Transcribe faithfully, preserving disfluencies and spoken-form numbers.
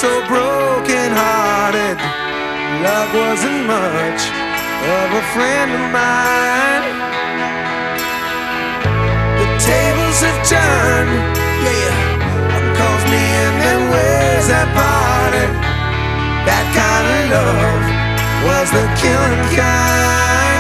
so broken hearted. Love wasn't much of a friend of mine. The tables have turned, yeah. One calls me in, then ways that parted. That kind of love was the killing kind.